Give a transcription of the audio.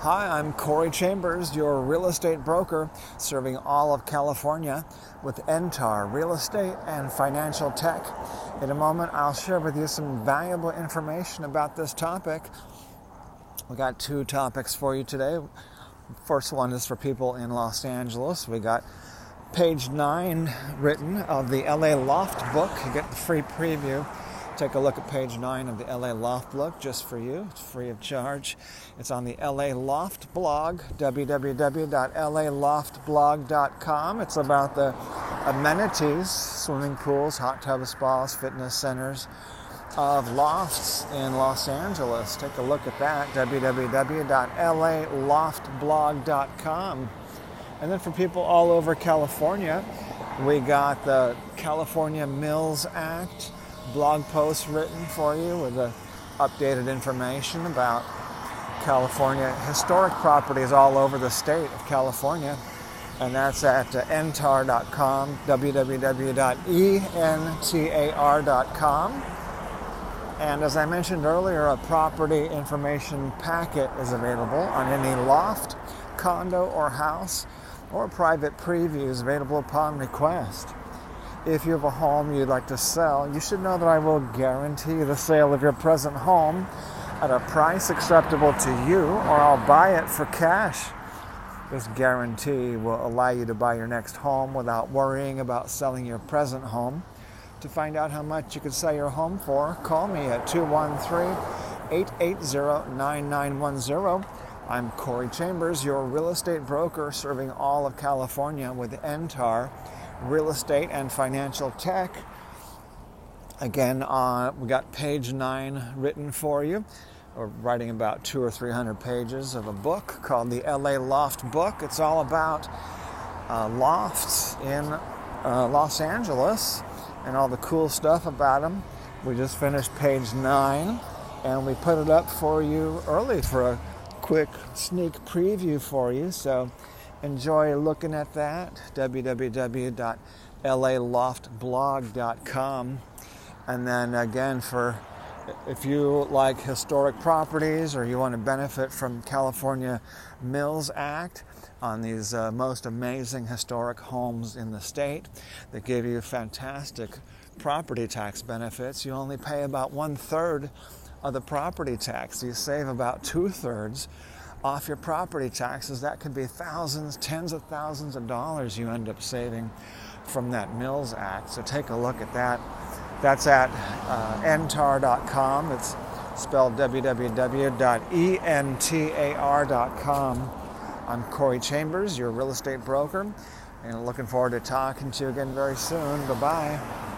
Hi, I'm Corey Chambers, your real estate broker, serving all of California with NTAR Real Estate and Financial Tech. In a moment, I'll share with you some valuable information about this topic. We got two topics for you today. First one is for people in Los Angeles. We got page 9 written of the LA Loft book. You get the free preview. Take a look at page 9 of the LA Loft book just for you. It's free of charge. It's on the LA Loft blog, www.laloftblog.com. It's about the amenities, swimming pools, hot tub spas, fitness centers of lofts in Los Angeles. Take a look at that, www.laloftblog.com. And then for people all over California, we got the California Mills Act blog post written for you with the updated information about California historic properties all over the state of California. And that's at ntar.com, www.entar.com. And as I mentioned earlier, a property information packet is available on any loft, condo, or house, or private previews available upon request. If you have a home you'd like to sell, you should know that I will guarantee the sale of your present home at a price acceptable to you, or I'll buy it for cash. This guarantee will allow you to buy your next home without worrying about selling your present home. To find out how much you could sell your home for, call me at 213-880-9910. I'm Corey Chambers, your real estate broker, serving all of California with NTAR Real Estate and Financial Tech. Again, we got page 9 written for you. We're writing about 200 or 300 pages of a book called the LA Loft book. It's all about lofts in Los Angeles and all the cool stuff about them. We just finished page 9 and we put it up for you early for a quick sneak preview for you. So enjoy looking at that, www.laloftblog.com. And then again, if you like historic properties or you want to benefit from California Mills Act on these most amazing historic homes in the state that give you fantastic property tax benefits, you only pay about 1/3 of the property tax. You save about 2/3 off your property taxes. That could be thousands, tens of thousands of dollars you end up saving from that Mills Act. So take a look at that. That's at ntar.com. It's spelled www.entar.com. I'm Corey Chambers, your real estate broker, and looking forward to talking to you again very soon. Bye-bye.